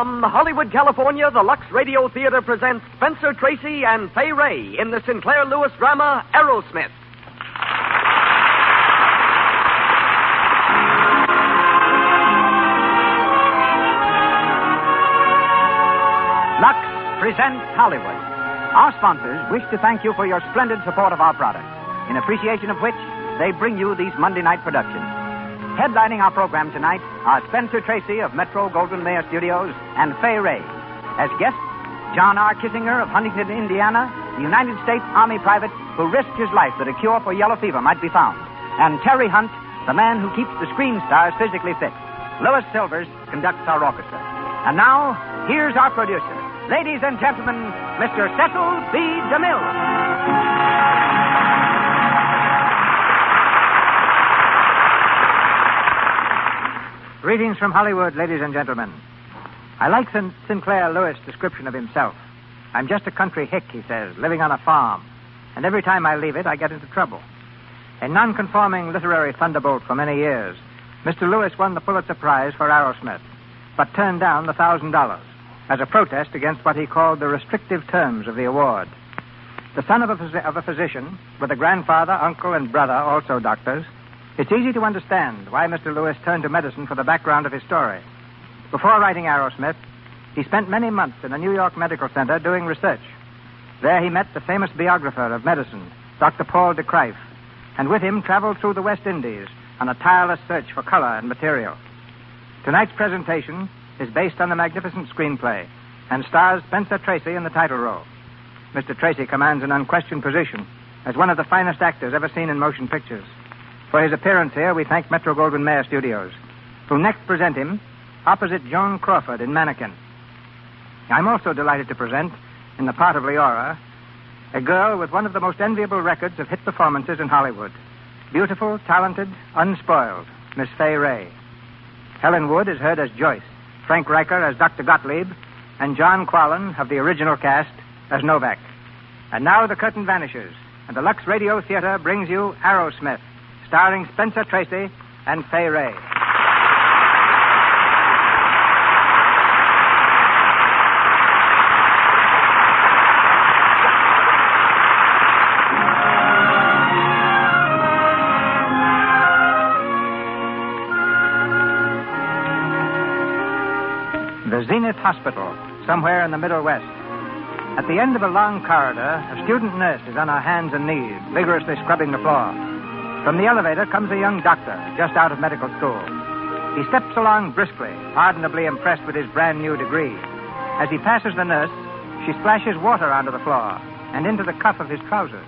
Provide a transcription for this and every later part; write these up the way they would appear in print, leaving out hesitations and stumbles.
From Hollywood, California, the Lux Radio Theater presents Spencer Tracy and Fay Wray in the Sinclair Lewis drama Aerosmith. Lux presents Hollywood. Our sponsors wish to thank you for your splendid support of our products, in appreciation of which they bring you these Monday night productions. Headlining our program tonight are Spencer Tracy of Metro-Goldwyn-Mayer Studios and Fay Wray. As guests, John R. Kissinger of Huntington, Indiana, the United States Army private who risked his life that a cure for yellow fever might be found. And Terry Hunt, the man who keeps the screen stars physically fit. Louis Silvers conducts our orchestra. And now, here's our producer. Ladies and gentlemen, Mr. Cecil B. DeMille. Greetings from Hollywood, ladies and gentlemen. I like Sinclair Lewis' description of himself. I'm just a country hick, he says, living on a farm. And every time I leave it, I get into trouble. A nonconforming literary thunderbolt for many years, Mr. Lewis won the Pulitzer Prize for Aerosmith, but turned down the $1,000 as a protest against what he called the restrictive terms of the award. The son of a physician, with a grandfather, uncle, and brother, also doctors, it's easy to understand why Mr. Lewis turned to medicine for the background of his story. Before writing Aerosmith, he spent many months in a New York medical center doing research. There he met the famous biographer of medicine, Dr. Paul de Kruif, and with him traveled through the West Indies on a tireless search for color and material. Tonight's presentation is based on the magnificent screenplay and stars Spencer Tracy in the title role. Mr. Tracy commands an unquestioned position as one of the finest actors ever seen in motion pictures. For his appearance here, we thank Metro-Goldwyn-Mayer Studios, who next present him opposite Joan Crawford in Mannequin. I'm also delighted to present, in the part of Leora, a girl with one of the most enviable records of hit performances in Hollywood. Beautiful, talented, unspoiled, Miss Fay Wray. Helen Wood is heard as Joyce, Frank Riker as Dr. Gottlieb, and John Quallen of the original cast as Novak. And now the curtain vanishes, and the Lux Radio Theater brings you Aerosmith, starring Spencer Tracy and Fay Wray. The Zenith Hospital, somewhere in the Middle West. At the end of a long corridor, a student nurse is on her hands and knees, vigorously scrubbing the floor. From the elevator comes a young doctor, just out of medical school. He steps along briskly, pardonably impressed with his brand-new degree. As he passes the nurse, she splashes water onto the floor and into the cuff of his trousers.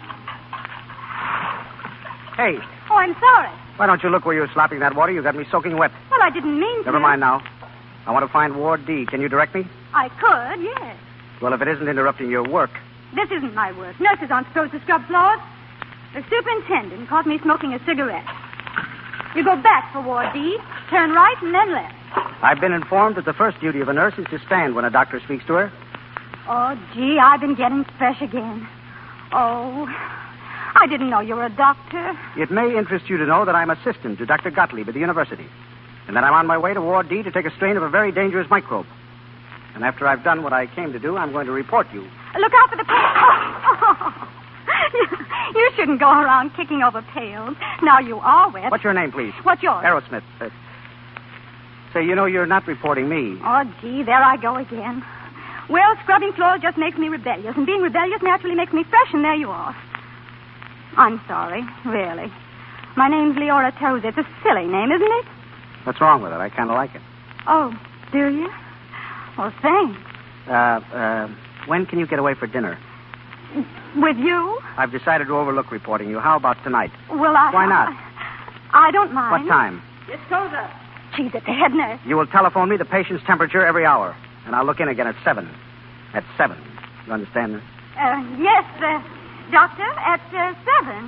Hey. Oh, I'm sorry. Why don't you look where you're slopping that water? You got me soaking wet. Well, I didn't mean to. Never mind now. I want to find Ward D. Can you direct me? I could, yes. Well, if it isn't interrupting your work. This isn't my work. Nurses aren't supposed to scrub floors. The superintendent caught me smoking a cigarette. You go back for Ward D, turn right, and then left. I've been informed that the first duty of a nurse is to stand when a doctor speaks to her. Oh, gee, I've been getting fresh again. Oh, I didn't know you were a doctor. It may interest you to know that I'm assistant to Dr. Gottlieb at the university, and that I'm on my way to Ward D to take a strain of a very dangerous microbe. And after I've done what I came to do, I'm going to report you. Look out for the pail. You shouldn't go around kicking over pails. Now you are wet. What's your name, please? What's yours? Aerosmith. Say, you know, you're not reporting me. Oh, gee, there I go again. Well, scrubbing floors just makes me rebellious, and being rebellious naturally makes me fresh, and there you are. I'm sorry, really. My name's Leora Tozer. It's a silly name, isn't it? What's wrong with it? I kind of like it. Oh, do you? Well, thanks. When can you get away for dinner? With you? I've decided to overlook reporting you. How about tonight? Well, Why not? I don't mind. What time? It's Tozer. She's at the head nurse. You will telephone me the patient's temperature every hour, and I'll look in again at 7. At 7. You understand this? Yes, doctor, at 7.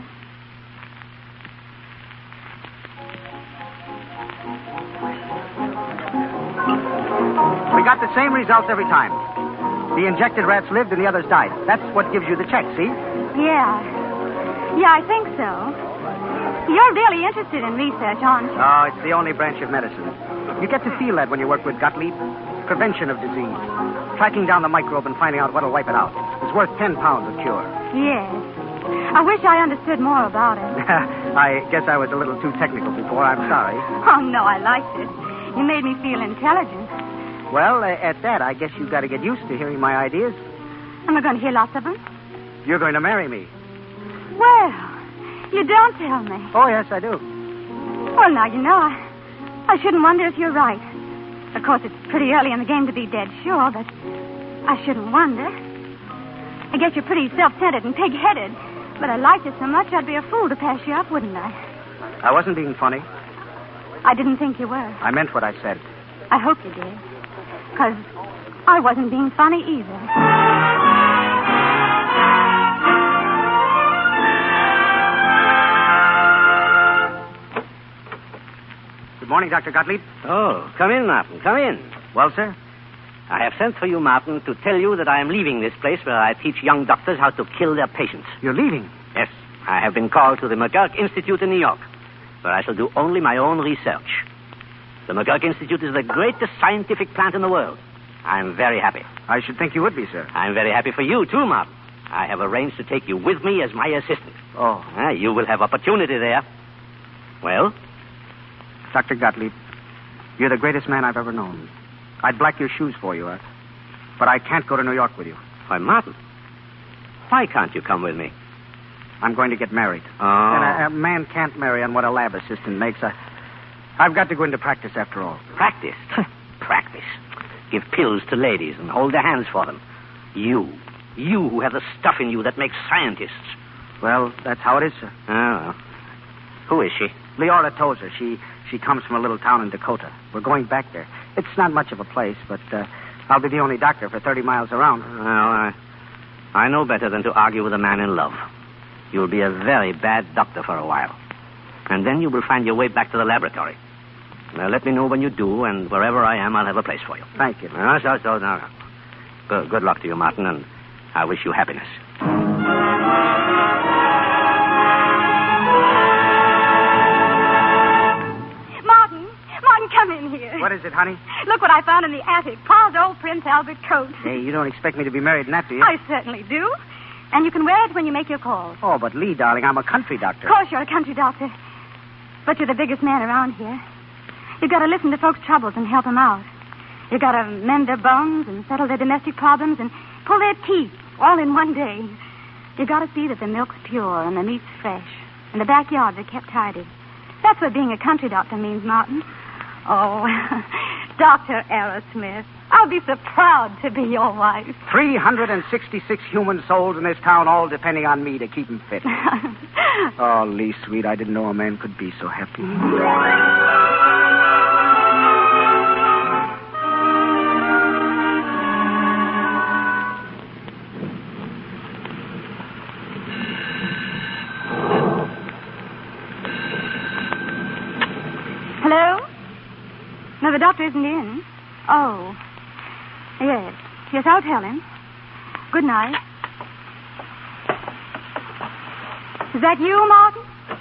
We got the same results every time. The injected rats lived and the others died. That's what gives you the check, see? Yeah. Yeah, I think so. You're really interested in research, aren't you? Oh, it's the only branch of medicine. You get to feel that when you work with Gottlieb. prevention of disease. Tracking down the microbe and finding out what'll wipe it out. It's worth 10 pounds a cure. Yes. I wish I understood more about it. I guess I was a little too technical before. I'm sorry. Oh, no, I liked it. You made me feel intelligent. Well, at that, I guess you've got to get used to hearing my ideas. Am I going to hear lots of them? You're going to marry me. Well, you don't tell me. Oh, yes, I do. Well, now, you know, I shouldn't wonder if you're right. Of course, it's pretty early in the game to be dead sure, but I shouldn't wonder. I guess you're pretty self-centered and pig-headed, but I liked it so much I'd be a fool to pass you up, wouldn't I? I wasn't being funny. I didn't think you were. I meant what I said. I hope you did. Because I wasn't being funny either. Good morning, Dr. Gottlieb. Oh, come in, Martin. Come in. Well, sir? I have sent for you, Martin, to tell you that I am leaving this place where I teach young doctors how to kill their patients. You're leaving? Yes. I have been called to the McGurk Institute in New York, where I shall do only my own research. The McGurk Institute is the greatest scientific plant in the world. I'm very happy. I should think you would be, sir. I'm very happy for you, too, Martin. I have arranged to take you with me as my assistant. Oh. You will have opportunity there. Well? Dr. Gottlieb, you're the greatest man I've ever known. I'd black your shoes for you, but I can't go to New York with you. Why, Martin, why can't you come with me? I'm going to get married. Oh. And a man can't marry on what a lab assistant makes. I've got to go into practice after all. Practice? Practice. Give pills to ladies and hold their hands for them. You who have the stuff in you that makes scientists. Well, that's how it is, sir. Oh, well. Who is she? Leora Tozer. She comes from a little town in Dakota. We're going back there. It's not much of a place, but I'll be the only doctor for 30 miles around. Well, I know better than to argue with a man in love. You'll be a very bad doctor for a while. And then you will find your way back to the laboratory. Now, let me know when you do, and wherever I am, I'll have a place for you. Thank you. No. Good luck to you, Martin, and I wish you happiness. Martin, come in here. What is it, honey? Look what I found in the attic. Pa's old Prince Albert coat. Hey, you don't expect me to be married in that, do you? I certainly do. And you can wear it when you make your calls. Oh, but Lee, darling, I'm a country doctor. Of course you're a country doctor. But you're the biggest man around here. You've got to listen to folks' troubles and help them out. You've got to mend their bones and settle their domestic problems and pull their teeth all in one day. You've got to see that the milk's pure and the meat's fresh and the backyards are kept tidy. That's what being a country doctor means, Martin. Oh, Dr. Aerosmith, I'll be so proud to be your wife. 366 human souls in this town, all depending on me to keep them fit. Oh, Lee, sweet, I didn't know a man could be so happy. Hello? No, the doctor isn't in. Oh. Yes. Yes, I'll tell him. Good night. Is that you, Martin?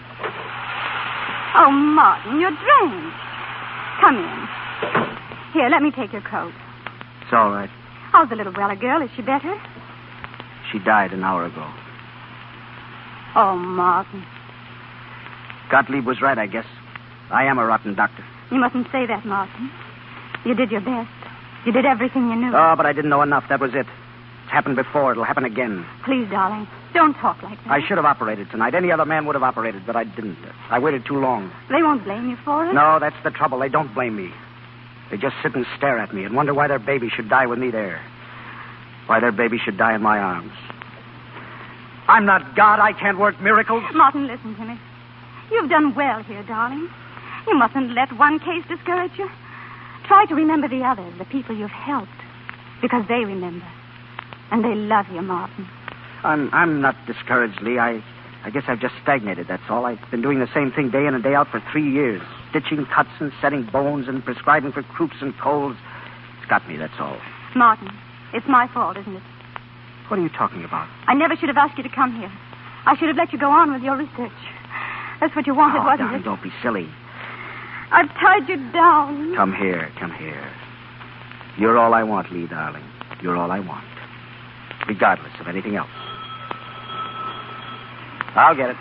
Oh, Martin, you're drenched. Come in. Here, let me take your coat. It's all right. How's the little Weller girl? Is she better? She died an hour ago. Oh, Martin. Gottlieb was right, I guess. I am a rotten doctor. You mustn't say that, Martin. You did your best. You did everything you knew. Oh, but I didn't know enough. That was it. It's happened before. It'll happen again. Please, darling, don't talk like that. I should have operated tonight. Any other man would have operated, but I didn't. I waited too long. They won't blame you for it. No, that's the trouble. They don't blame me. They just sit and stare at me and wonder why their baby should die with me there. Why their baby should die in my arms. I'm not God. I can't work miracles. Martin, listen to me. You've done well here, darling. You mustn't let one case discourage you. Try to remember the others, the people you've helped, because they remember. And they love you, Martin. I'm not discouraged, Lee. I guess I've just stagnated, that's all. I've been doing the same thing day in and day out for 3 years. Stitching cuts and setting bones and prescribing for croups and colds. It's got me, that's all. Martin, it's my fault, isn't it? What are you talking about? I never should have asked you to come here. I should have let you go on with your research. That's what you wanted, wasn't darling, it? Don't be silly. I've tied you down. Come here, come here. You're all I want, Lee, darling. You're all I want. Regardless of anything else. I'll get it.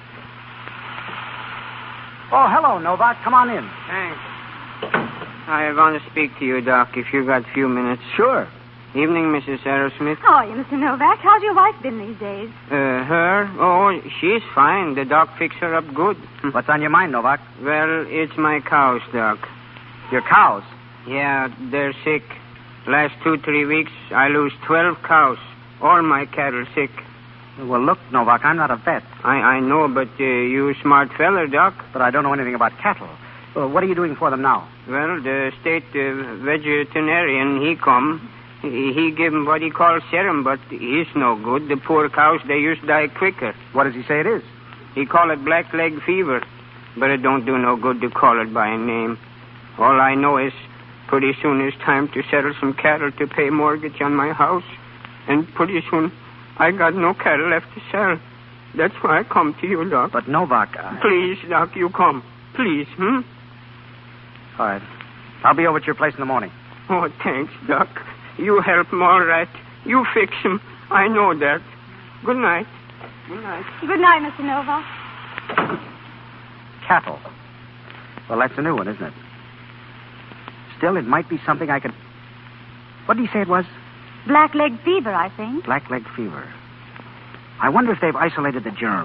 Oh, hello, Novak. Come on in. Thanks. I want to speak to you, Doc, if you got a few minutes. Sure. Evening, Mrs. Aerosmith. How are you, Mr. Novak? How's your wife been these days? Her? Oh, she's fine. The doc fixed her up good. What's on your mind, Novak? Well, it's my cows, Doc. Your cows? Yeah, they're sick. Last 2-3 weeks, I lose 12 cows. All my cattle sick. Well, look, Novak, I'm not a vet. I know, but you smart feller, Doc. But I don't know anything about cattle. Well, what are you doing for them now? Well, the state veterinarian, he come. He give him what he calls serum, but he's no good. The poor cows, they used to die quicker. What does he say it is? He call it black leg fever, but it don't do no good to call it by a name. All I know is pretty soon it's time to settle some cattle to pay mortgage on my house. And pretty soon I got no cattle left to sell. That's why I come to you, Doc. But Novak... Please, Doc, you come. Please, All right. I'll be over at your place in the morning. Oh, thanks, Doc. You help him all right. You fix him. I know that. Good night. Good night. Good night, Mr. Novak. Cattle. Well, that's a new one, isn't it? Still, it might be something I could... What did he say it was? Black leg fever, I think. Black leg fever. I wonder if they've isolated the germ.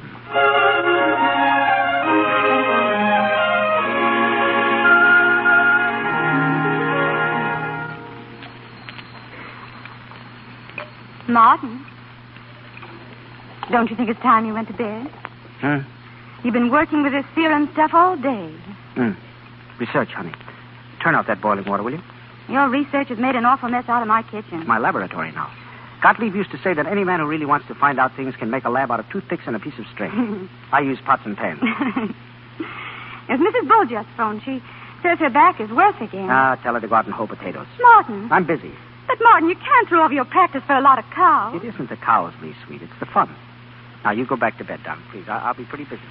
Martin, don't you think it's time you went to bed? You've been working with this serum stuff all day. Research, honey. Turn off that boiling water, will you? Your research has made an awful mess out of my kitchen. It's my laboratory now. Gottlieb used to say that any man who really wants to find out things can make a lab out of toothpicks and a piece of string. I use pots and pans. If Mrs. Bull just phoned, she says her back is worse again. Tell her to go out and hoe potatoes. Martin. I'm busy. But, Martin, you can't throw over your practice for a lot of cows. It isn't the cows, Lee, sweet. It's the fun. Now, you go back to bed, darling, please. I'll be pretty busy.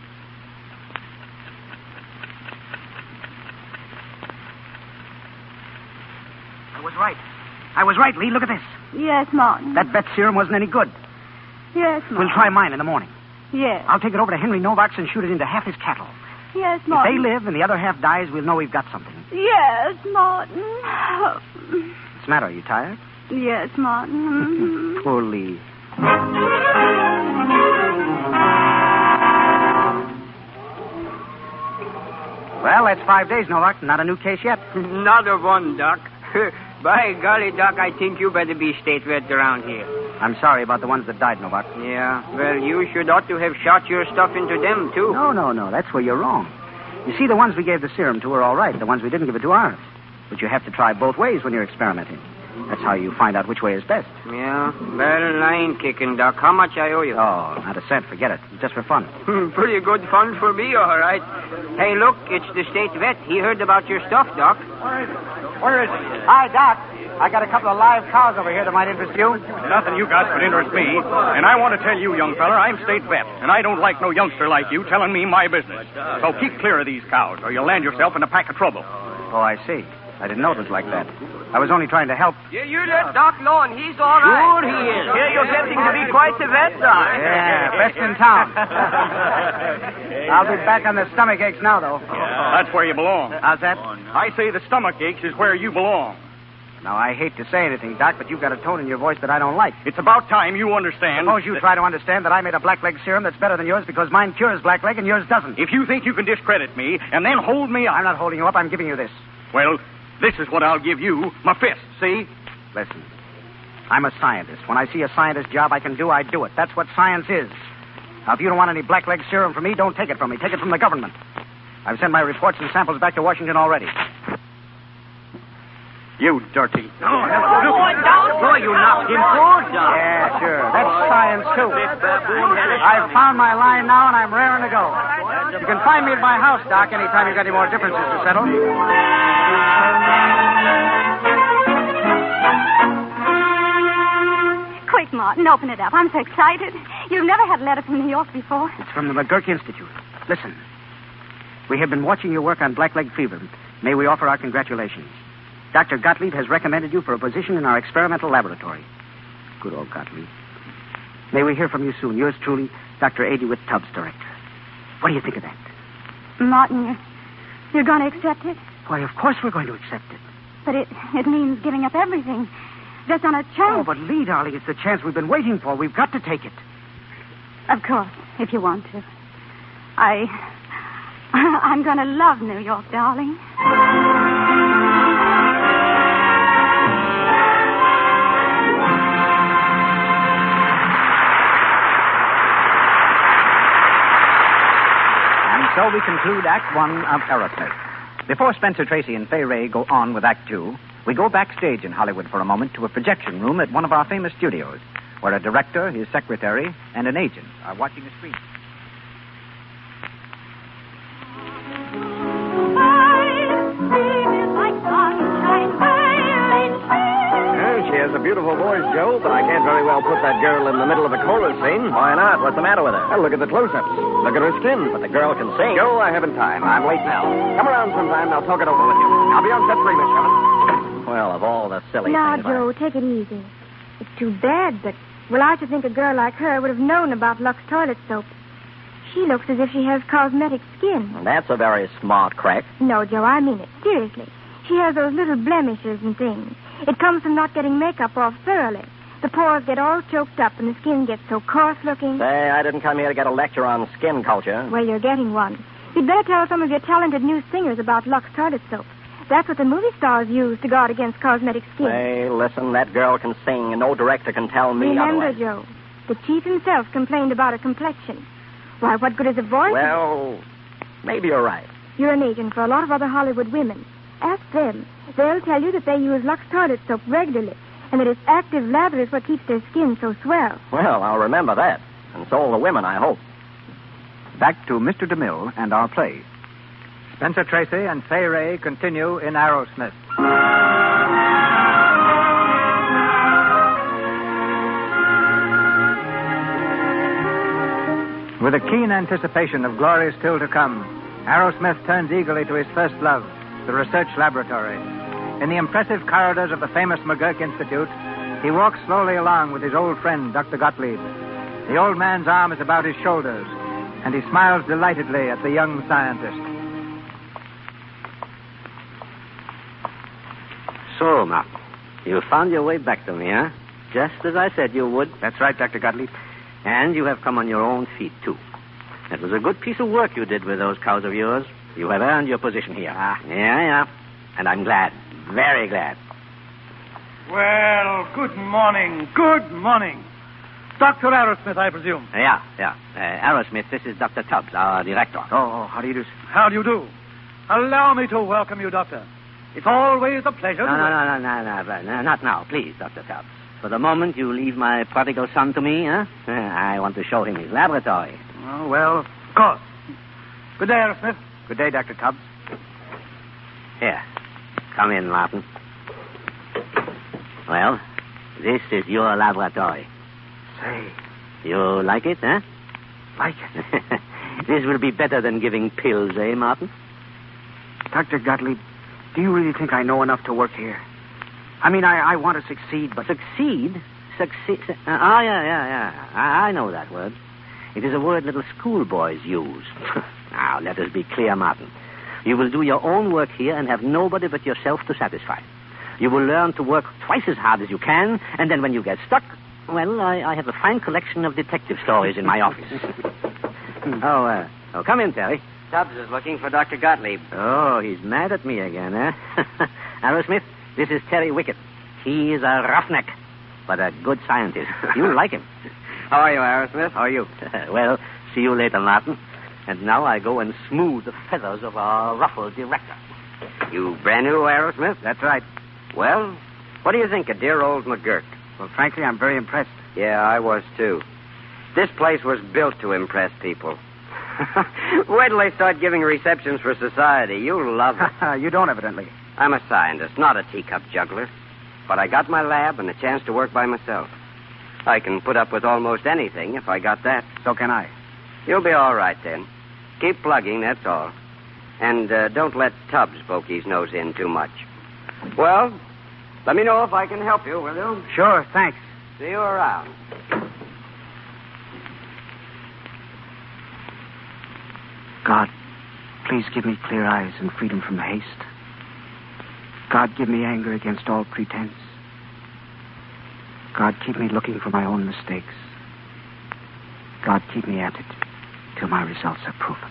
I was right, Lee. Look at this. Yes, Martin. That vet serum wasn't any good. Yes, Martin. We'll try mine in the morning. Yes. I'll take it over to Henry Novak's and shoot it into half his cattle. Yes, Martin. If they live and the other half dies, we'll know we've got something. Yes, Martin. What's the matter? Are you tired? Yes, Martin. Poor Lee. Well, that's 5 days, Novak. Not a new case yet. Not a one, Doc. By golly, Doc, I think you better be state vet around here. I'm sorry about the ones that died, Novak. Yeah, well, you should ought to have shot your stuff into them, too. No. That's where you're wrong. You see, the ones we gave the serum to are all right. The ones we didn't give it to aren't. But you have to try both ways when you're experimenting. That's how you find out which way is best. Yeah, well, line kicking, Doc. How much I owe you? Oh, not a cent. Forget it. It's just for fun. Pretty good fun for me, all right. Hey, look, it's the state vet. He heard about your stuff, Doc. Where is he? Hi, Doc. I got a couple of live cows over here that might interest you. Nothing you got would interest me. And I want to tell you, young feller, I'm state vet, and I don't like no youngster like you telling me my business. So keep clear of these cows, or you'll land yourself in a pack of trouble. Oh, I see. I didn't know it was like that. I was only trying to help. Yeah, you let Doc know, and he's all right. Sure he is. Yeah, you're getting to be quite the vet, Doc. Yeah, best in town. I'll be back on the stomach aches now, though. That's where you belong. How's that? I say the stomach aches is where you belong. Now, I hate to say anything, Doc, but you've got a tone in your voice that I don't like. It's about time you understand. Suppose you try to understand that I made a blackleg serum that's better than yours because mine cures blackleg and yours doesn't. If you think you can discredit me and then hold me up... I'm not holding you up. I'm giving you this. Well, this is what I'll give you. My fist, see? Listen, I'm a scientist. When I see a scientist job I can do, I do it. That's what science is. Now, if you don't want any blackleg serum from me, don't take it from me. Take it from the government. I've sent my reports and samples back to Washington already. You dirty. Boy, you knocked him good, Doc. Yeah, sure. That's science, too. I've found my line now, and I'm raring to go. You can find me at my house, Doc, anytime you've got any more differences to settle. Quick, Martin, open it up. I'm so excited. You've never had a letter from New York before. It's from the McGurk Institute. Listen. We have been watching your work on blackleg fever. May we offer our congratulations. Dr. Gottlieb has recommended you for a position in our experimental laboratory. Good old Gottlieb. May we hear from you soon. Yours truly, Dr. A. DeWitt Tubbs, Director. What do you think of that? Martin, you're going to accept it? Why, of course we're going to accept it. But it means giving up everything. Just on a Oh, chance. but Lee, darling, it's the chance we've been waiting for. We've got to take it. Of course, if you want to. I'm going to love New York, darling. And so we conclude Act One of Aerosmith. Before Spencer Tracy and Fay Ray go on with Act Two, we go backstage in Hollywood for a moment to a projection room at one of our famous studios, where a director, his secretary, and an agent are watching a screen. She has a beautiful voice, Joe, but I can't very well put that girl in the middle of a chorus scene. Why not? What's the matter with her? Well, look at the close-ups. Look at her skin. But the girl can sing. Joe, I haven't time. I'm late now. Come around sometime and I'll talk it over with you. I'll be on set 3, Miss Sherman. Well, of all the silly Now, things... Joe, take it easy. It's too bad, but, well, I should think a girl like her would have known about Lux toilet soap. She looks as if she has cosmetic skin. That's a very smart crack. No, Joe, I mean it. Seriously. She has those little blemishes and things. It comes from not getting makeup off thoroughly. The pores get all choked up and the skin gets so coarse-looking. Say, I didn't come here to get a lecture on skin culture. Well, you're getting one. You'd better tell some of your talented new singers about Lux toilet soap. That's what the movie stars use to guard against cosmetic skin. Hey, listen, that girl can sing, and no director can tell me Remember, otherwise. Joe, the chief himself complained about her complexion. Why, what good is a voice? Well, maybe you're right. You're an agent for a lot of other Hollywood women. Ask them. They'll tell you that they use Lux toilet soap regularly, and that its active lather is what keeps their skin so swell. Well, I'll remember that. And so will the women, I hope. Back to Mr. DeMille and our play. Spencer Tracy and Fay Ray continue in Aerosmith. With a keen anticipation of glory still to come, Aerosmith turns eagerly to his first love, the research laboratory. In the impressive corridors of the famous McGurk Institute, he walks slowly along with his old friend, Dr. Gottlieb. The old man's arm is about his shoulders, and he smiles delightedly at the young scientist. So, Martin, you found your way back to me, huh? Just as I said you would. That's right, Dr. Gottlieb. And you have come on your own feet, too. It was a good piece of work you did with those cows of yours. You have earned your position here. Yeah. And I'm glad. Very glad. Well, good morning. Good morning. Dr. Aerosmith, I presume. Yeah. Aerosmith, this is Dr. Tubbs, our director. Oh, how do you do, sir? How do you do? Allow me to welcome you, Doctor. It's always a pleasure No, not now, please, Dr. Tubbs. For the moment, you leave my prodigal son to me, huh? I want to show him his laboratory. Oh, well, of course. Good day, Aerosmith. Good day, Dr. Tubbs. Here, come in, Martin. Well, this is your laboratory. Say, You like it, huh? like it. This will be better than giving pills, eh, Martin? Dr. Gottlieb, do you really think I know enough to work here? I mean, I want to succeed, but... Succeed? Yeah. I know that word. It is a word little schoolboys use. Now, let us be clear, Martin. You will do your own work here and have nobody but yourself to satisfy. You will learn to work twice as hard as you can, and then when you get stuck, well, I have a fine collection of detective stories in my office. Oh, come in, Terry. Tubbs is looking for Dr. Gottlieb. Oh, he's mad at me again, eh? Aerosmith, this is Terry Wickett. He is a roughneck, but a good scientist. You'll like him. How are you, Aerosmith? How are you? Well, see you later, Martin. And now I go and smooth the feathers of our ruffled director. You brand new, Aerosmith? That's right. Well, what do you think of dear old McGurk? Well, frankly, I'm very impressed. Yeah, I was, too. This place was built to impress people. Wait till they start giving receptions for society. You'll love it. You don't, evidently. I'm a scientist, not a teacup juggler. But I got my lab and a chance to work by myself. I can put up with almost anything if I got that. So can I. You'll be all right, then. Keep plugging, that's all. And don't let Tubbs poke his nose in too much. Well, let me know if I can help you, will you? Sure, thanks. See you around. God, please give me clear eyes and freedom from haste. God, give me anger against all pretense. God, keep me looking for my own mistakes. God, keep me at it till my results are proven.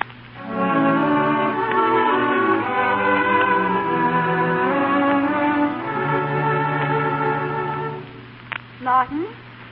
Martin?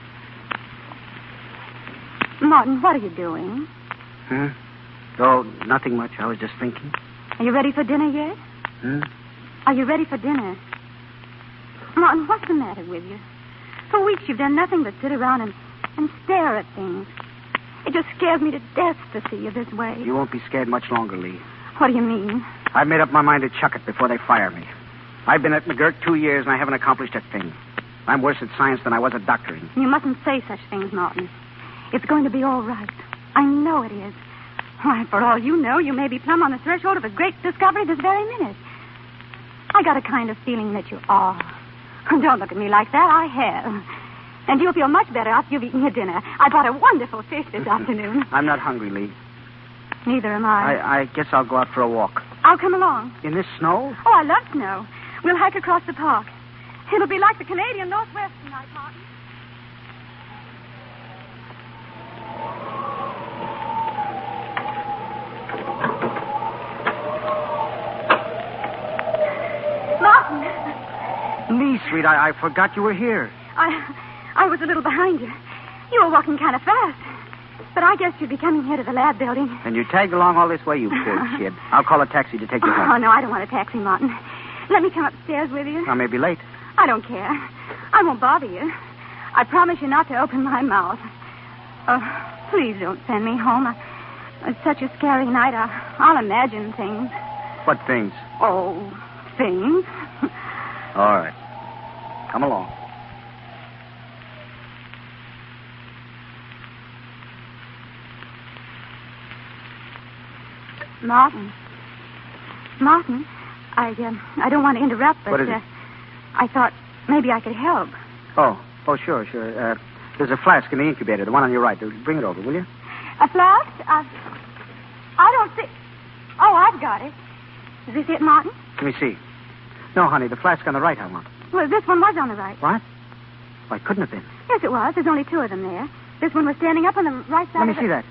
Martin, what are you doing? Oh, nothing much. I was just thinking. Are you ready for dinner yet? Are you ready for dinner? Martin, what's the matter with you? For weeks you've done nothing but sit around and stare at things. It just scares me to death to see you this way. You won't be scared much longer, Lee. What do you mean? I've made up my mind to chuck it before they fire me. I've been at McGirt 2 years, and I haven't accomplished a thing. I'm worse at science than I was at doctoring. You mustn't say such things, Martin. It's going to be all right. I know it is. Why, for all you know, you may be plumb on the threshold of a great discovery this very minute. I got a kind of feeling that you are. Don't look at me like that. I have. And you'll feel much better after you've eaten your dinner. I bought a wonderful fish this afternoon. I'm not hungry, Lee. Neither am I. I guess I'll go out for a walk. I'll come along. In this snow? Oh, I love snow. We'll hike across the park. It'll be like the Canadian Northwest tonight, Martin. Martin! Lee, sweet, I forgot you were here. I was a little behind you. You were walking kind of fast. But I guess you'd be coming here to the lab building. And you tagged along all this way, you poor kid. I'll call a taxi to take you home. Oh, no, I don't want a taxi, Martin. Let me come upstairs with you. I may be late. I don't care. I won't bother you. I promise you not to open my mouth. Oh, please don't send me home. It's such a scary night. I'll imagine things. What things? Oh, things. All right. Come along. Martin, I don't want to interrupt, but what is it? I thought maybe I could help. Oh, sure. There's a flask in the incubator, the one on your right. Bring it over, will you? A flask? I don't see. Oh, I've got it. Is this it, Martin? Let me see. No, honey, the flask on the right I want. Well, this one was on the right. What? Why, couldn't have been. Yes, it was. There's only two of them there. This one was standing up on the right side. Let me see that.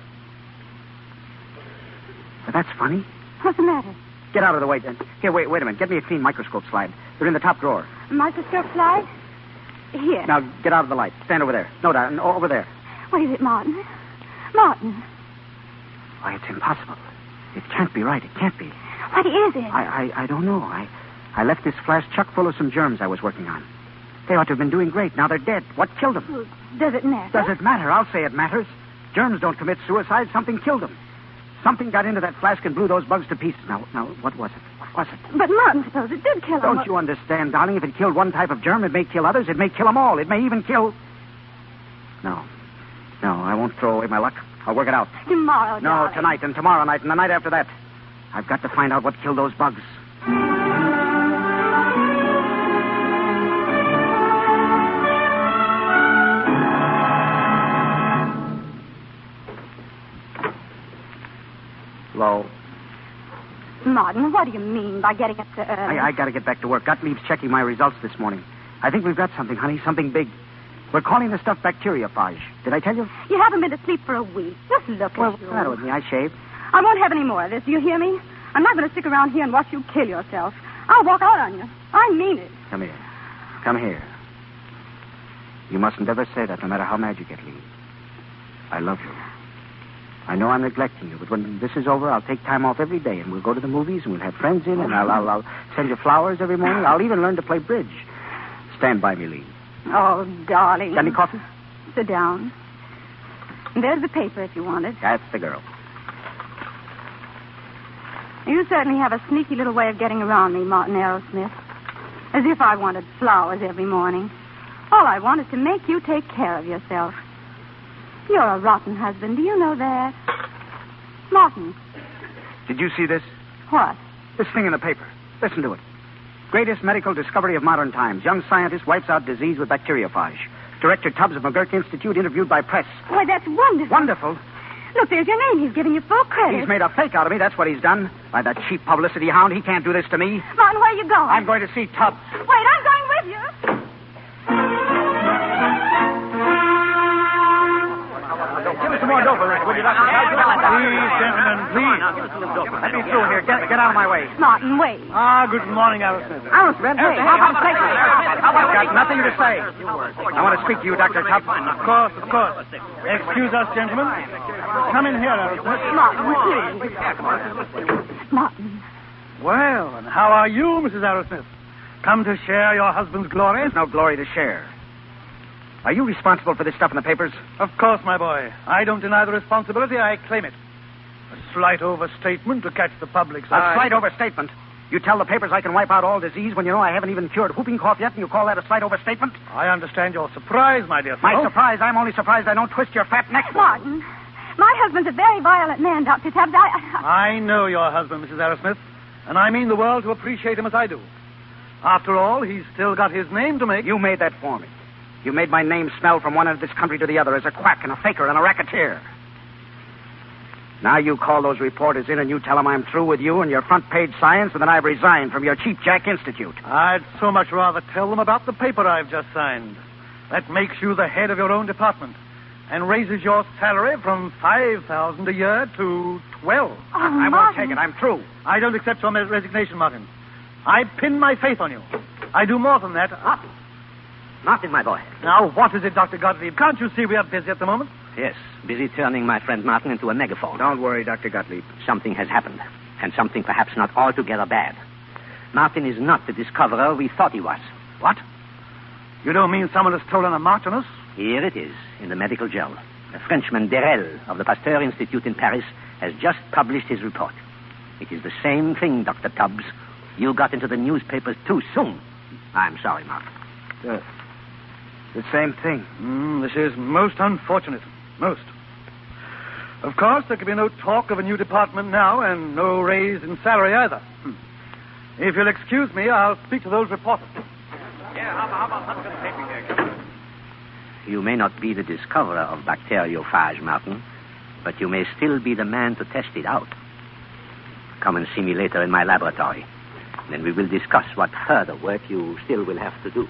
Well, that's funny. What's the matter? Get out of the way, then. Here, wait a minute. Get me a clean microscope slide. They're in the top drawer. A microscope slide? Here. Now, get out of the light. Stand over there. No, darling, over there. What is it, Martin? Martin. Why, it's impossible. It can't be right. It can't be. What is it? I don't know. I left this flask chock full of some germs I was working on. They ought to have been doing great. Now they're dead. What killed them? Well, does it matter? Does it matter? I'll say it matters. Germs don't commit suicide. Something killed them. Something got into that flask and blew those bugs to pieces. Now, what was it? What was it? But, Martin, suppose it did kill them. Don't you understand, darling? If it killed one type of germ, it may kill others. It may kill them all. It may even kill... No, I won't throw away my luck. I'll work it out. Tomorrow, No, darling. tonight and tomorrow night and the night after that. I've got to find out what killed those bugs. Hello. Martin, what do you mean by getting up so early? I got to get back to work. Gottlieb's checking my results this morning. I think we've got something, honey, something big. We're calling the stuff bacteriophage. Did I tell you? You haven't been to sleep for a week. Just look at you. What's the matter with me? I shaved. I won't have any more of this. Do you hear me? I'm not going to stick around here and watch you kill yourself. I'll walk out on you. I mean it. Come here. Come here. You mustn't ever say that, no matter how mad you get, Lee. I love you. I know I'm neglecting you, but when this is over, I'll take time off every day, and we'll go to the movies, and we'll have friends in, and I'll send you flowers every morning. I'll even learn to play bridge. Stand by me, Lee. Oh, darling. Got any coffee? Sit down. There's the paper if you want it. That's the girl. You certainly have a sneaky little way of getting around me, Martin Aerosmith. As if I wanted flowers every morning. All I want is to make you take care of yourself. You're a rotten husband. Do you know that? Martin. Did you see this? What? This thing in the paper. Listen to it. Greatest medical discovery of modern times. Young scientist wipes out disease with bacteriophage. Director Tubbs of McGurk Institute interviewed by press. Why, that's wonderful. Wonderful. Look, there's your name. He's giving you full credit. He's made a fake out of me. That's what he's done. By that cheap publicity hound, he can't do this to me. Martin, where are you going? I'm going to see Tubbs. Wait, I'm going with you. Give us some more dope, Rick, will you, Dr. Please, gentlemen, please. Let me through here. Get out of my way. Martin, wait. Good morning, Aerosmith. Aerosmith? Hey, how about taking it? I've got nothing to say. I want to speak to you, Dr. Tubbs. Of course. Excuse us, gentlemen. Come in here, Aerosmith. Martin, please. Martin. Well, and how are you, Mrs. Aerosmith? Come to share your husband's glory? There's no glory to share. Are you responsible for this stuff in the papers? Of course, my boy. I don't deny the responsibility. I claim it. A slight overstatement to catch the public's eye. A slight overstatement? You tell the papers I can wipe out all disease when you know I haven't even cured whooping cough yet, and you call that a slight overstatement? I understand your surprise, my dear fellow. My surprise? I'm only surprised I don't twist your fat neck. Martin, my husband's a very violent man, Dr. Tubbs. I know your husband, Mrs. Aerosmith, and I mean the world to appreciate him as I do. After all, he's still got his name to make. You made that for me. You made my name smell from one end of this country to the other as a quack and a faker and a racketeer. Now you call those reporters in and you tell them I'm through with you and your front-page science and that I've resigned from your Cheap Jack Institute. I'd so much rather tell them about the paper I've just signed. That makes you the head of your own department and raises your salary from $5,000 a year to $12,000. I won't take it. I'm through. I don't accept your resignation, Martin. I pin my faith on you. I do more than that. Martin, my boy. Now, what is it, Dr. Gottlieb? Can't you see we are busy at the moment? Yes, busy turning my friend Martin into a megaphone. Don't worry, Dr. Gottlieb. Something has happened, and something perhaps not altogether bad. Martin is not the discoverer we thought he was. What? You don't mean someone has stolen a mark on us? Here it is, in the medical journal. The Frenchman Derel of the Pasteur Institute in Paris has just published his report. It is the same thing, Dr. Tubbs. You got into the newspapers too soon. I'm sorry, Martin. The same thing. This is most unfortunate. Most. Of course, there could be no talk of a new department now, and no raise in salary either. If you'll excuse me, I'll speak to those reporters. How about some good taping there? You may not be the discoverer of bacteriophage, Martin, but you may still be the man to test it out. Come and see me later in my laboratory. Then we will discuss what further work you still will have to do.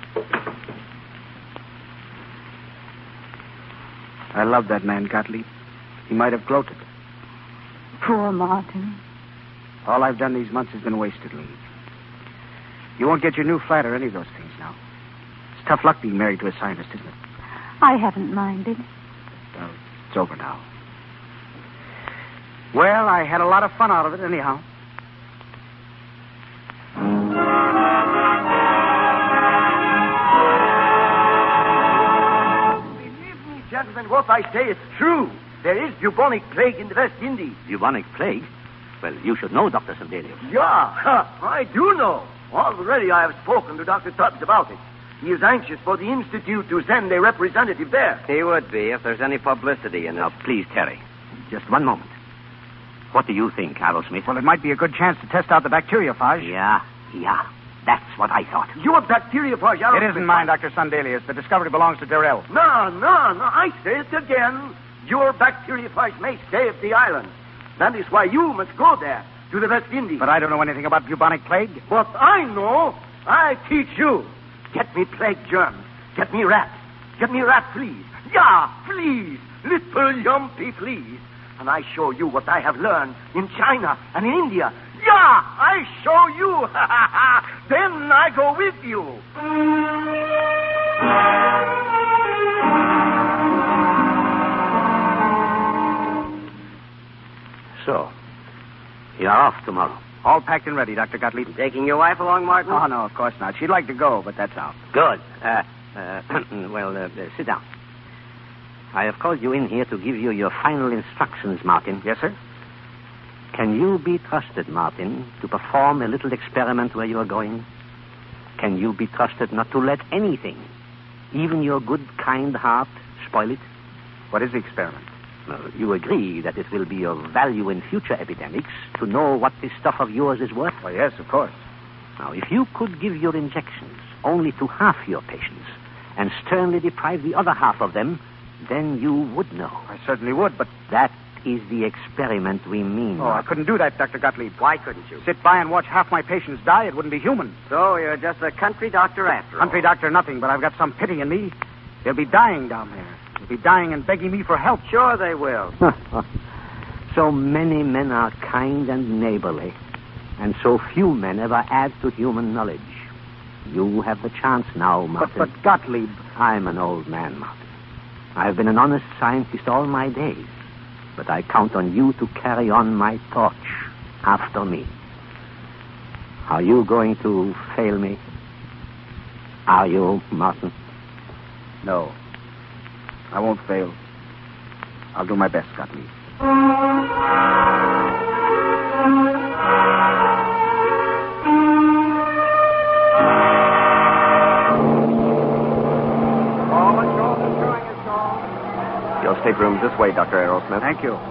I love that man, Gottlieb. He might have gloated. Poor Martin. All I've done these months has been wasted, Lee. You won't get your new flat or any of those things now. It's tough luck being married to a scientist, isn't it? I haven't minded. Well, it's over now. Well, I had a lot of fun out of it, anyhow. Gentlemen, what I say is true. There is bubonic plague in the West Indies. Bubonic plague? Well, you should know, Dr. Sandelius. Yeah, I do know. Already I have spoken to Dr. Tubbs about it. He is anxious for the Institute to send a representative there. He would be if there's any publicity in it. Now, please, Terry, just one moment. What do you think, Arrowsmith? Well, it might be a good chance to test out the bacteriophage. Yeah. That's what I thought. Your bacteriophage... It isn't mine, Dr. Sandelius. The discovery belongs to Derel. No. I say it again. Your bacteriophage may save the island. That is why you must go there, to the West Indies. But I don't know anything about bubonic plague. But I know. I teach you. Get me plague germs. Get me rats. Get me rat fleas. Yeah, fleas. Little yumpy fleas. And I show you what I have learned in China and in India. Yeah, I show you. Then I go with you. So, you're off tomorrow. All packed and ready, Dr. Gottlieb. Taking your wife along, Martin? Oh, no, of course not. She'd like to go, but that's out. Good. Sit down. I have called you in here to give you your final instructions, Martin. Yes, sir? Can you be trusted, Martin, to perform a little experiment where you are going? Can you be trusted not to let anything, even your good, kind heart, spoil it? What is the experiment? Well, you agree that it will be of value in future epidemics to know what this stuff of yours is worth? Well, yes, of course. Now, if you could give your injections only to half your patients and sternly deprive the other half of them, then you would know. I certainly would, but... That is the experiment we mean. Oh, I couldn't do that, Dr. Gottlieb. Why couldn't you? Sit by and watch half my patients die. It wouldn't be human. So you're just a country doctor after all. Country doctor, nothing, but I've got some pity in me. They'll be dying down there. They'll be dying and begging me for help. Sure they will. So many men are kind and neighborly, and so few men ever add to human knowledge. You have the chance now, Martin. But Gottlieb... I'm an old man, Martin. I've been an honest scientist all my days, but I count on you to carry on my torch after me. Are you going to fail me? Are you, Martin? No. I won't fail. I'll do my best, Gottlieb. Your stateroom's this way, Dr. Aerosmith. Thank you.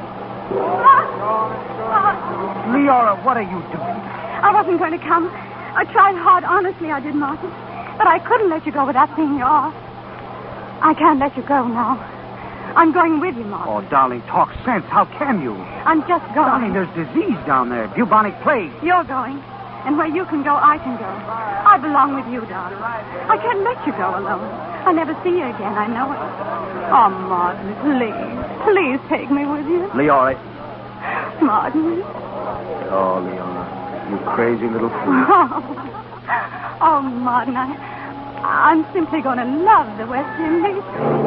Leora, what are you doing? I wasn't going to come. I tried hard, honestly, I did, Martin. But I couldn't let you go without seeing you off. I can't let you go now. I'm going with you, Martin. Oh, darling, talk sense. How can you? I'm just going. Darling, there's disease down there. Bubonic plague. You're going. And where you can go, I can go. I belong with you, darling. I can't let you go alone. I'll never see you again, I know it. Oh, Martin, please. Please take me with you. Leora. Martin. Oh, Leora. You crazy little fool. Oh, Martin, I'm simply going to love the West Indies.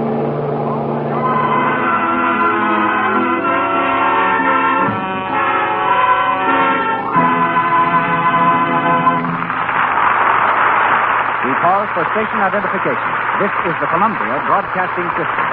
We pause for station identification. This is the Columbia Broadcasting System.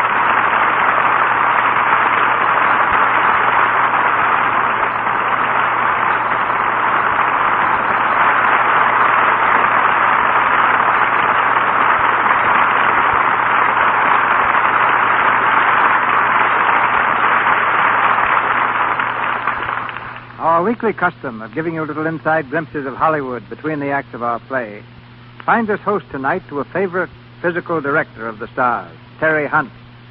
Our weekly custom of giving you little inside glimpses of Hollywood between the acts of our play finds us host tonight to a favorite physical director of the stars, Terry Hunt.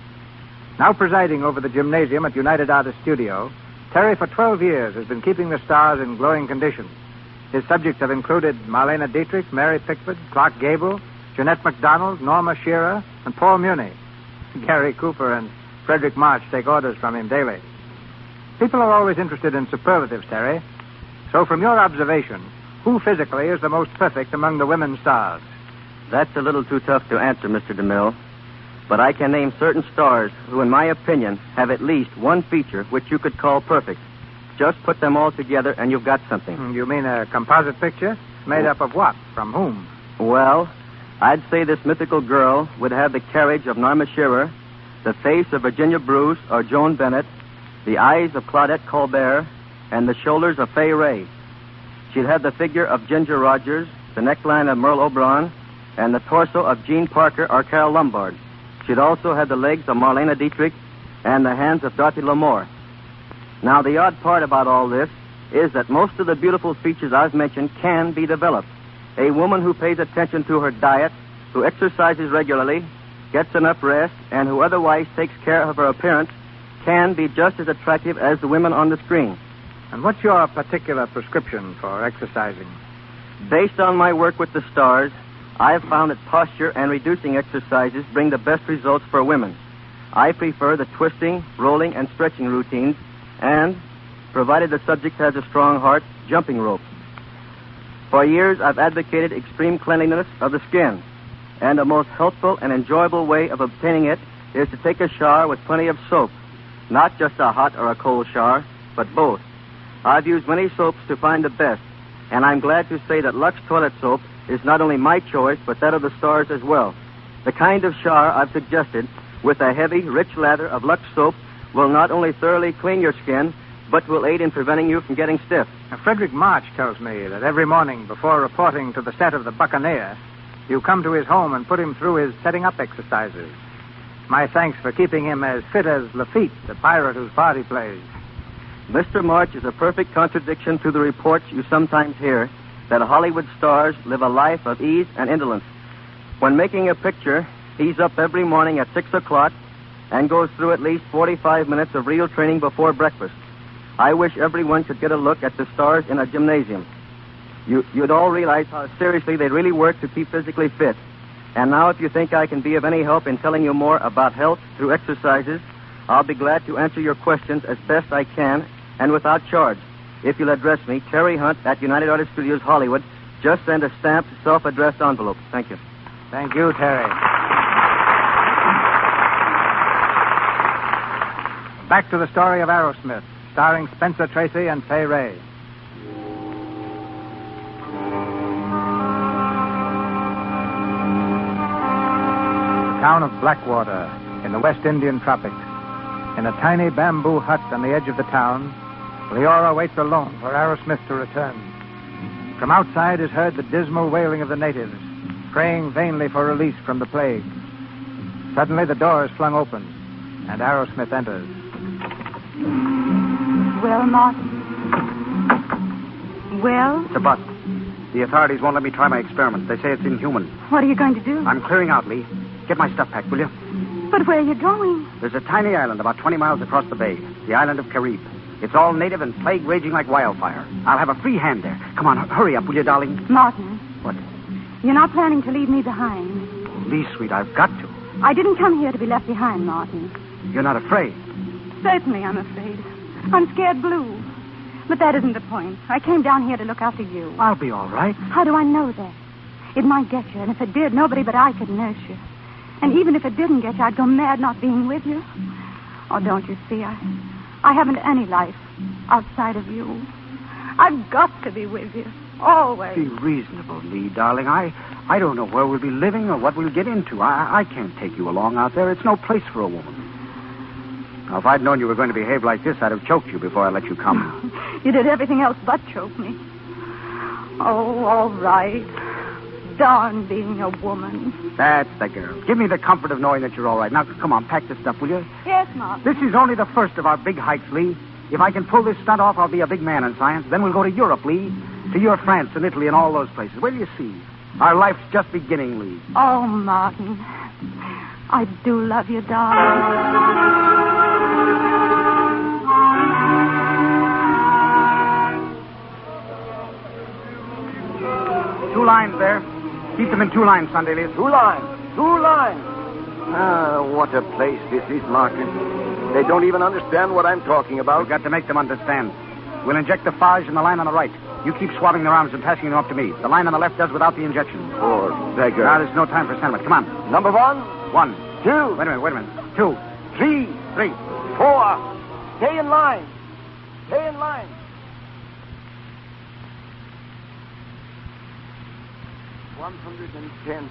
Now presiding over the gymnasium at United Artists Studio, Terry for 12 years has been keeping the stars in glowing condition. His subjects have included Marlene Dietrich, Mary Pickford, Clark Gable, Jeanette MacDonald, Norma Shearer, and Paul Muni. Gary Cooper and Frederick March take orders from him daily. People are always interested in superlatives, Terry. So from your observation, who physically is the most perfect among the women stars? That's a little too tough to answer, Mr. DeMille. But I can name certain stars who, in my opinion, have at least one feature which you could call perfect. Just put them all together and you've got something. You mean a composite picture? Made up of what? From whom? Well, I'd say this mythical girl would have the carriage of Norma Shearer, the face of Virginia Bruce or Joan Bennett, the eyes of Claudette Colbert, and the shoulders of Fay Ray. She'd have the figure of Ginger Rogers, the neckline of Merle Oberon, and the torso of Jean Parker or Carole Lombard. She'd also have the legs of Marlene Dietrich and the hands of Dorothy Lamour. Now, the odd part about all this is that most of the beautiful features I've mentioned can be developed. A woman who pays attention to her diet, who exercises regularly, gets enough rest, and who otherwise takes care of her appearance can be just as attractive as the women on the screen. And what's your particular prescription for exercising? Based on my work with the stars, I have found that posture and reducing exercises bring the best results for women. I prefer the twisting, rolling, and stretching routines, and, provided the subject has a strong heart, jumping ropes. For years, I've advocated extreme cleanliness of the skin, and the most healthful and enjoyable way of obtaining it is to take a shower with plenty of soap. Not just a hot or a cold shower, but both. I've used many soaps to find the best, and I'm glad to say that Lux Toilet Soap is not only my choice, but that of the stars as well. The kind of shower I've suggested, with a heavy, rich lather of Lux soap, will not only thoroughly clean your skin, but will aid in preventing you from getting stiff. Now, Frederick March tells me that every morning before reporting to the set of The Buccaneer, you come to his home and put him through his setting-up exercises. My thanks for keeping him as fit as Lafitte, the pirate whose part he plays. Mr. March is a perfect contradiction to the reports you sometimes hear that Hollywood stars live a life of ease and indolence. When making a picture, he's up every morning at 6 o'clock and goes through at least 45 minutes of real training before breakfast. I wish everyone could get a look at the stars in a gymnasium. You'd all realize how seriously they really work to keep physically fit. And now, if you think I can be of any help in telling you more about health through exercises, I'll be glad to answer your questions as best I can and without charge. If you'll address me, Terry Hunt at United Artists Studios, Hollywood, just send a stamped, self-addressed envelope. Thank you. Thank you, Terry. Back to the story of Aerosmith, starring Spencer Tracy and Fay Wray. The town of Blackwater in the West Indian tropics. In a tiny bamboo hut on the edge of the town, Leora waits alone for Aerosmith to return. From outside is heard the dismal wailing of the natives, praying vainly for release from the plague. Suddenly the door is flung open, and Aerosmith enters. Well, Martin? Well? It's a bust. The authorities won't let me try my experiments. They say it's inhuman. What are you going to do? I'm clearing out, Lee. Get my stuff packed, will you? But where are you going? There's a tiny island about 20 miles across the bay, the island of Carib. It's all native and plague raging like wildfire. I'll have a free hand there. Come on, hurry up, will you, darling? Martin. What? You're not planning to leave me behind. Lee, sweet, I've got to. I didn't come here to be left behind, Martin. You're not afraid? Certainly I'm afraid. I'm scared blue. But that isn't the point. I came down here to look after you. I'll be all right. How do I know that? It might get you, and if it did, nobody but I could nurse you. And even if it didn't get you, I'd go mad not being with you. Oh, don't you see? I haven't any life outside of you. I've got to be with you. Always. Be reasonable, Lee, darling. I don't know where we'll be living or what we'll get into. I can't take you along out there. It's no place for a woman. Now, if I'd known you were going to behave like this, I'd have choked you before I let you come. You did everything else but choke me. Oh, all right. Darn being a woman. That's the girl. Give me the comfort of knowing that you're all right. Now, come on, pack this stuff, will you? Yes, Mom. This is only the first of our big hikes, Lee. If I can pull this stunt off, I'll be a big man in science. Then we'll go to Europe, Lee. To your France and Italy and all those places. Well, you see, our life's just beginning, Lee. Oh, Martin. I do love you, darling. 2 lines there. Keep them in 2 lines, Sandelius. 2 lines. 2 lines. Ah, what a place this is, Martin. They don't even understand what I'm talking about. We've got to make them understand. We'll inject the phage in the line on the right. You keep swabbing their arms and passing them up to me. The line on the left does without the injection. Poor beggar. Now, there's no time for sentiment. Come on. Number 1. 1. 2. Wait a minute. 2. 3. 3. 4. Stay in line. Stay in line. 110.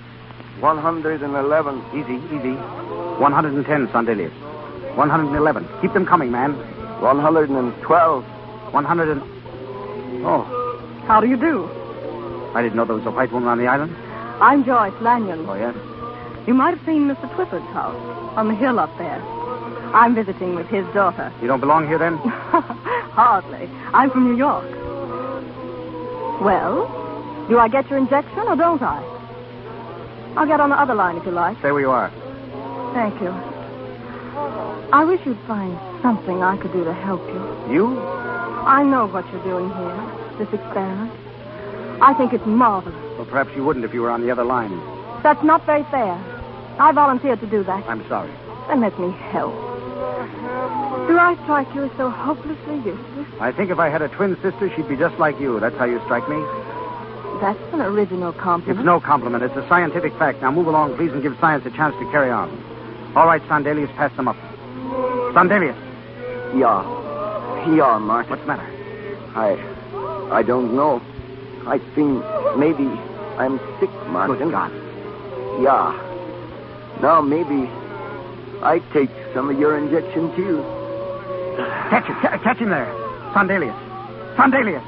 111. Easy. 110, Sandelius. 111. Keep them coming, man. 112. 100 and... Oh. How do you do? I didn't know there was a white woman on the island. I'm Joyce Lanyon. Oh, yes? You might have seen Mr. Twifford's house on the hill up there. I'm visiting with his daughter. You don't belong here, then? Hardly. I'm from New York. Well, do I get your injection or don't I? I'll get on the other line if you like. Stay where you are. Thank you. I wish you'd find something I could do to help you. You? I know what you're doing here, this experiment. I think it's marvelous. Well, perhaps you wouldn't if you were on the other line. That's not very fair. I volunteered to do that. I'm sorry. Then let me help. Do I strike you as so hopelessly useless? I think if I had a twin sister, she'd be just like you. That's how you strike me. That's an original compliment. It's no compliment. It's a scientific fact. Now move along, please, and give science a chance to carry on. All right, Sandelius, pass them up. Sandelius. Yeah, Martin. What's the matter? I don't know. I think maybe I'm sick, Martin. Good God. Yeah. Now maybe I take some of your injection, too. Catch him there. Sandelius. Sandelius.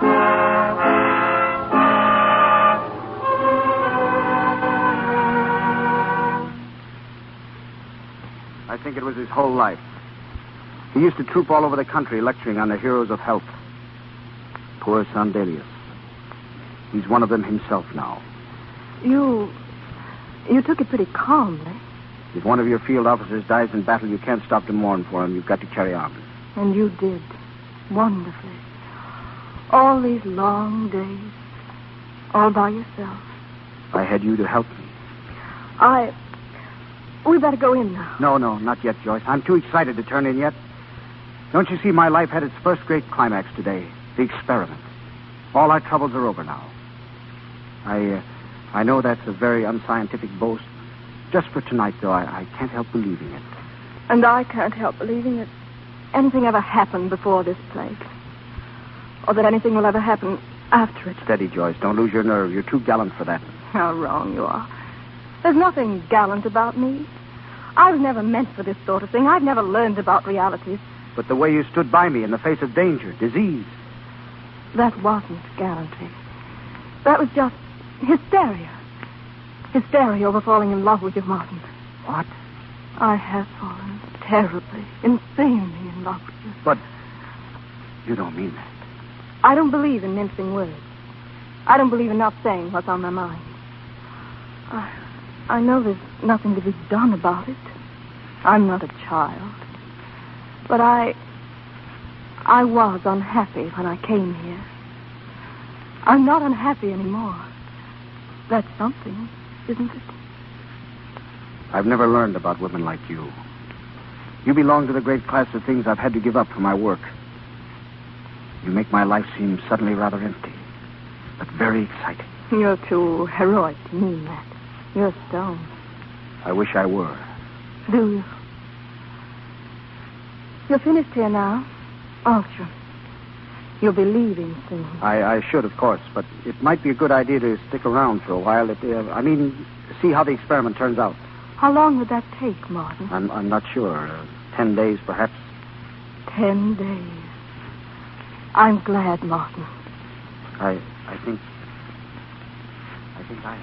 I think it was his whole life. He used to troop all over the country lecturing on the heroes of health. Poor Sandelius. He's one of them himself now. You took it pretty calmly. If one of your field officers dies in battle, you can't stop to mourn for him. You've got to carry on. And you did. Wonderfully. All these long days. All by yourself. I had you to help me. We better go in now. No, not yet, Joyce. I'm too excited to turn in yet. Don't you see, my life had its first great climax today. The experiment. All our troubles are over now. I know that's a very unscientific boast. Just for tonight, though, I can't help believing it. And I can't help believing that anything ever happened before this plague. Or that anything will ever happen after it. Steady, Joyce. Don't lose your nerve. You're too gallant for that. How wrong you are. There's nothing gallant about me. I was never meant for this sort of thing. I've never learned about realities. But the way you stood by me in the face of danger, disease. That wasn't gallantry. That was just hysteria. Hysteria over falling in love with you, Martin. What? I have fallen terribly, insanely in love with you. But you don't mean that. I don't believe in mincing words. I don't believe in not saying what's on my mind. I know there's nothing to be done about it. I'm not a child. But I was unhappy when I came here. I'm not unhappy anymore. That's something, isn't it? I've never learned about women like you. You belong to the great class of things I've had to give up for my work. You make my life seem suddenly rather empty, but very exciting. You're too heroic to mean that. You're stone. I wish I were. Do you? You're finished here now, aren't you? You'll be leaving soon. I should, of course, but it might be a good idea to stick around for a while. See how the experiment turns out. How long would that take, Martin? I'm not sure. 10 days, perhaps. 10 days. I'm glad, Martin. I think I...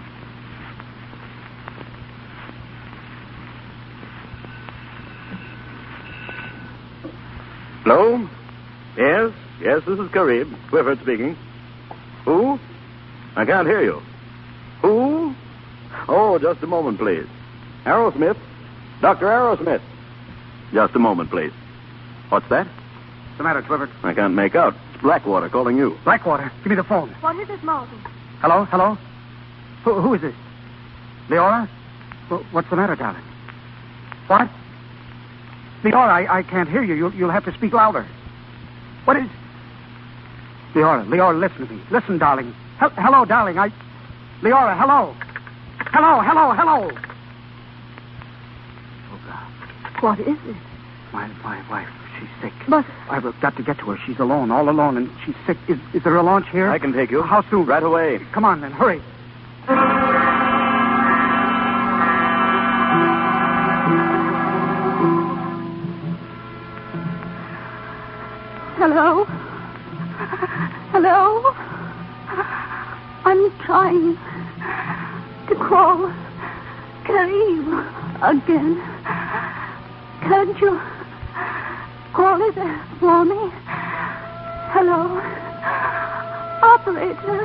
Hello? Yes, this is Karib. Clifford speaking. Who? I can't hear you. Who? Oh, just a moment, please. Arrowsmith? Dr. Arrowsmith. Just a moment, please. What's that? What's the matter, Clifford? I can't make out. It's Blackwater calling you. Blackwater, give me the phone. What is it, Martin? Hello? Who is this? Leora? What's the matter, darling? What? Leora, I can't hear you. You'll have to speak louder. What is... Leora, listen to me. Listen, darling. Hello, darling. Leora, hello. Hello. Oh, God. What is it? My wife, she's sick. But... I've got to get to her. She's alone, all alone, and she's sick. Is there a launch here? I can take you. How soon? Right away. Come on, then. Hurry. Hello? I'm trying to call Kareem again. Can't you call it for me? Hello? Operator.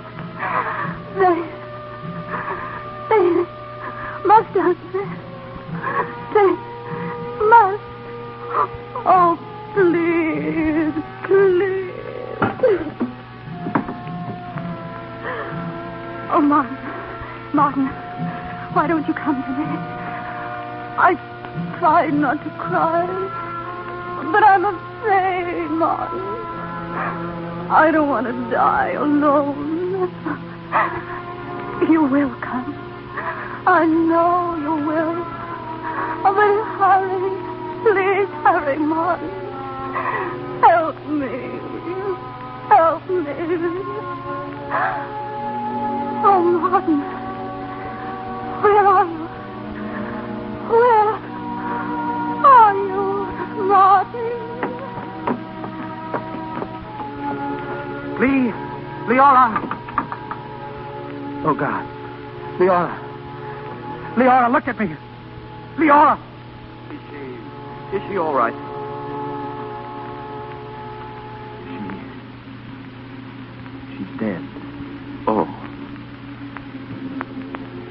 They must answer. They must. Oh, please. Oh, Martin, why don't you come to me? I tried not to cry, but I'm afraid, Martin. I don't want to die alone. You will come. I know you will. Oh, but hurry. Please hurry, Martin. Help me. Oh, Martin. Where are you? Martin? Leora. Oh, God. Leora, look at me. Leora. Is she all right? She's dead.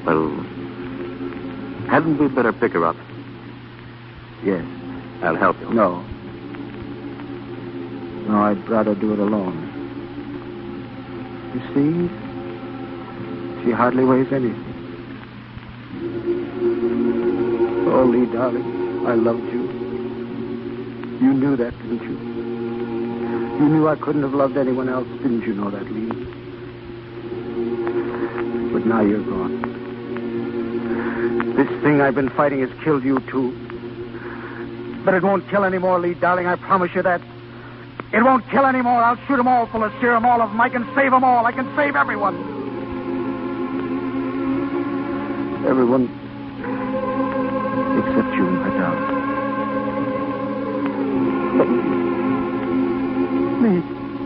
Well, hadn't we better pick her up? Yes. I'll help you. No. No, I'd rather do it alone. You see? She hardly weighs anything. Oh, Lee, darling, I loved you. You knew that, didn't you? You knew I couldn't have loved anyone else. Didn't you know that, Lee? But now you're gone. This thing I've been fighting has killed you, too. But it won't kill anymore, Lee, darling. I promise you that. It won't kill anymore. I'll shoot them all full of serum, all of them. I can save them all. I can save everyone. Everyone except you, my darling. Lee.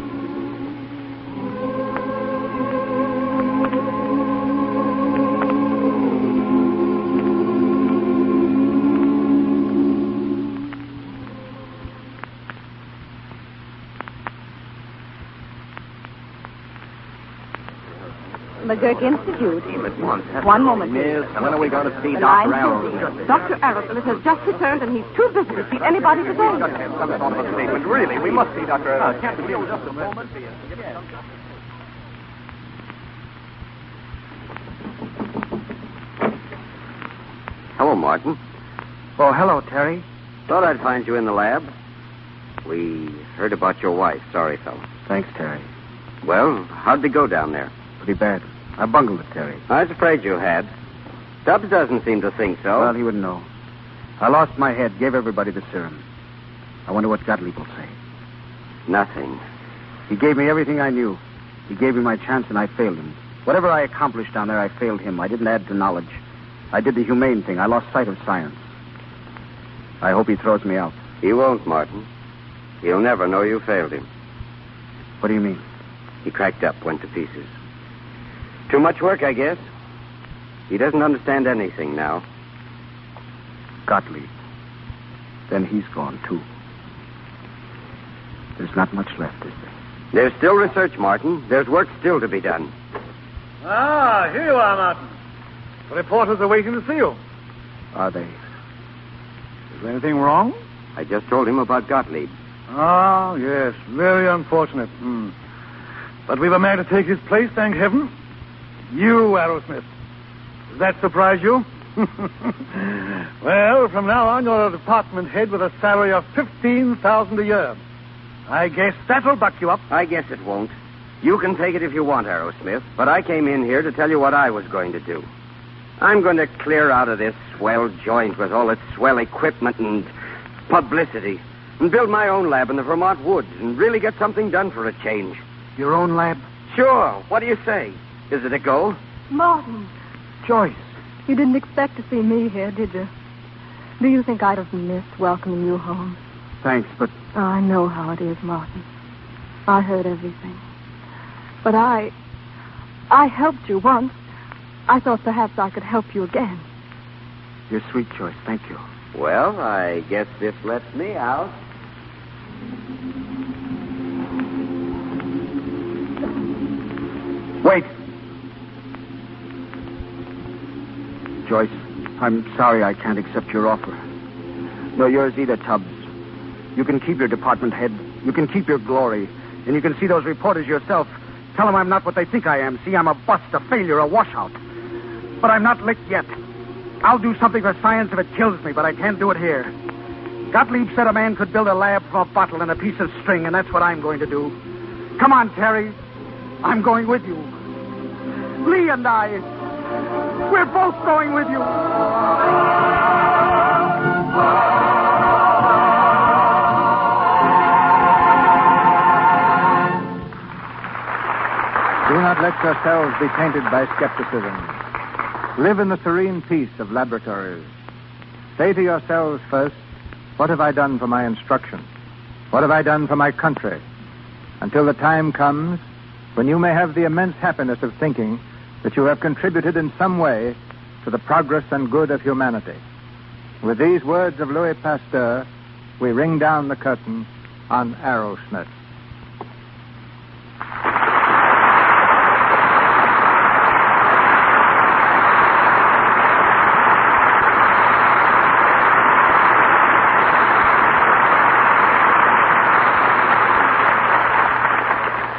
McGurk Institute. One moment. Miss, when are we going to see Line Dr. Arrow? 50. Dr. Arrowsmith has just returned, and he's too busy to see anybody today. Some sort of a statement. Really, we must see Dr. Arrow. Captain, just a moment. Hello, Martin. Oh, hello, Terry. Thought I'd find you in the lab. We heard about your wife. Sorry, fellow. Thanks, Terry. Well, how'd it go down there? Pretty bad. I bungled it, Terry. I was afraid you had. Stubbs doesn't seem to think so. Well, he wouldn't know. I lost my head, gave everybody the serum. I wonder what Gottlieb will say. Nothing. He gave me everything I knew. He gave me my chance, and I failed him. Whatever I accomplished down there, I failed him. I didn't add to knowledge. I did the humane thing. I lost sight of science. I hope he throws me out. He won't, Martin. He'll never know you failed him. What do you mean? He cracked up, went to pieces. Too much work, I guess. He doesn't understand anything now. Gottlieb. Then he's gone, too. There's not much left, is there? There's still research, Martin. There's work still to be done. Ah, here you are, Martin. The reporters are waiting to see you. Are they? Is there anything wrong? I just told him about Gottlieb. Ah, yes. Very unfortunate. But we've a man to take his place, thank heaven. You, Arrowsmith. Does that surprise you? Well, from now on, you're a department head with a salary of $15,000 a year. I guess that'll buck you up. I guess it won't. You can take it if you want, Arrowsmith, but I came in here to tell you what I was going to do. I'm going to clear out of this swell joint with all its swell equipment and publicity and build my own lab in the Vermont woods and really get something done for a change. Your own lab? Sure. What do you say? Is it a go? Martin. Joyce. You didn't expect to see me here, did you? Do you think I'd have missed welcoming you home? Thanks, but... I know how it is, Martin. I heard everything. But I helped you once. I thought perhaps I could help you again. You're sweet, Joyce. Thank you. Well, I guess this lets me out. Wait. Joyce, I'm sorry I can't accept your offer. No, yours either, Tubbs. You can keep your department head. You can keep your glory. And you can see those reporters yourself. Tell them I'm not what they think I am. See, I'm a bust, a failure, a washout. But I'm not licked yet. I'll do something for science if it kills me, but I can't do it here. Gottlieb said a man could build a lab from a bottle and a piece of string, and that's what I'm going to do. Come on, Terry. I'm going with you. Lee and I, we're both going with you. Do not let yourselves be tainted by skepticism. Live in the serene peace of laboratories. Say to yourselves first, what have I done for my instruction? What have I done for my country? Until the time comes when you may have the immense happiness of thinking that you have contributed in some way to the progress and good of humanity. With these words of Louis Pasteur, we ring down the curtain on Arrowsmith.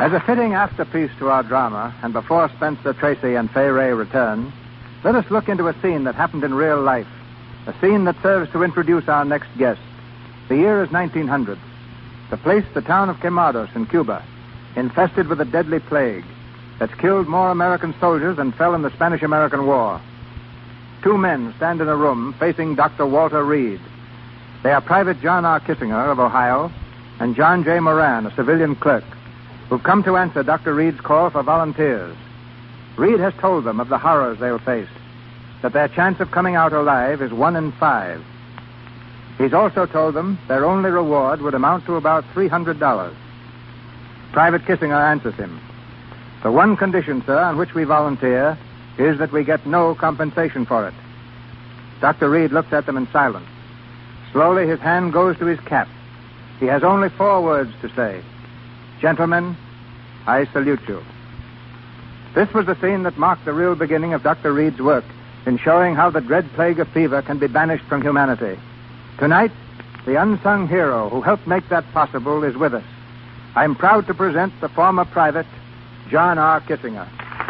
As a fitting afterpiece to our drama, and before Spencer Tracy and Fay Ray return, let us look into a scene that happened in real life, a scene that serves to introduce our next guest. The year is 1900. The place, the town of Quemados in Cuba, infested with a deadly plague that's killed more American soldiers than fell in the Spanish-American War. Two men stand in a room facing Dr. Walter Reed. They are Private John R. Kissinger of Ohio and John J. Moran, a civilian clerk, who've come to answer Dr. Reed's call for volunteers. Reed has told them of the horrors they'll face, that their chance of coming out alive is 1 in 5. He's also told them their only reward would amount to about $300. Private Kissinger answers him. The one condition, sir, on which we volunteer is that we get no compensation for it. Dr. Reed looks at them in silence. Slowly, his hand goes to his cap. He has only 4 words to say. Gentlemen, I salute you. This was the scene that marked the real beginning of Dr. Reed's work in showing how the dread plague of fever can be banished from humanity. Tonight, the unsung hero who helped make that possible is with us. I'm proud to present the former private, John R. Kissinger.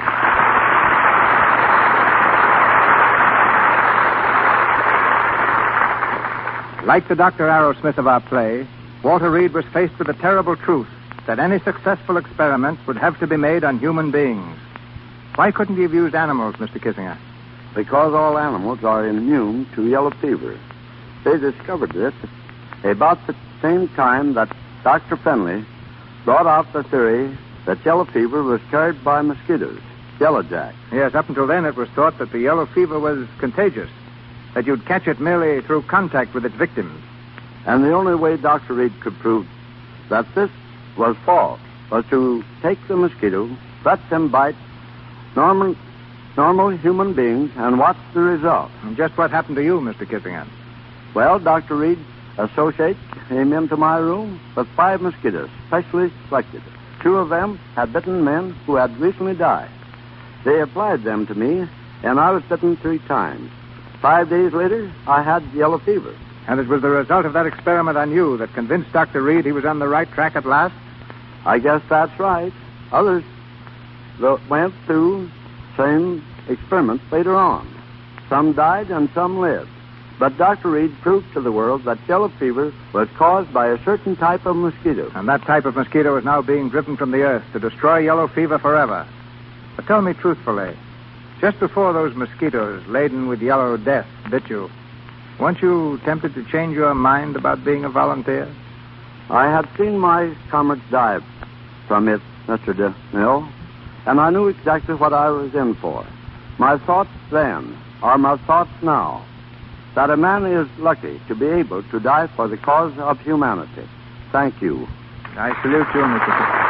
Like the Dr. Arrowsmith of our play, Walter Reed was faced with the terrible truth that any successful experiment would have to be made on human beings. Why couldn't he have used animals, Mr. Kissinger? Because all animals are immune to yellow fever. They discovered this about the same time that Dr. Penley brought out the theory that yellow fever was carried by mosquitoes, yellowjack. Yes, up until then it was thought that the yellow fever was contagious, that you'd catch it merely through contact with its victims. And the only way Dr. Reed could prove that this was false was to take the mosquito, let them bite normal human beings, and watch the result. And just what happened to you, Mr. Kissinger? Well, Dr. Reed's associate came into my room with 5 mosquitoes, specially selected. 2 of them had bitten men who had recently died. They applied them to me, and I was bitten 3 times. 5 days later, I had yellow fever. And it was the result of that experiment on you that convinced Dr. Reed he was on the right track at last? I guess that's right. Others went through same experiments later on. Some died and some lived. But Dr. Reed proved to the world that yellow fever was caused by a certain type of mosquito. And that type of mosquito is now being driven from the earth to destroy yellow fever forever. But tell me truthfully, just before those mosquitoes laden with yellow death bit you, weren't you tempted to change your mind about being a volunteer? I had seen my comrades die from it, Mr. DeMille, and I knew exactly what I was in for. My thoughts then are my thoughts now, that a man is lucky to be able to die for the cause of humanity. Thank you. I salute you, Mr.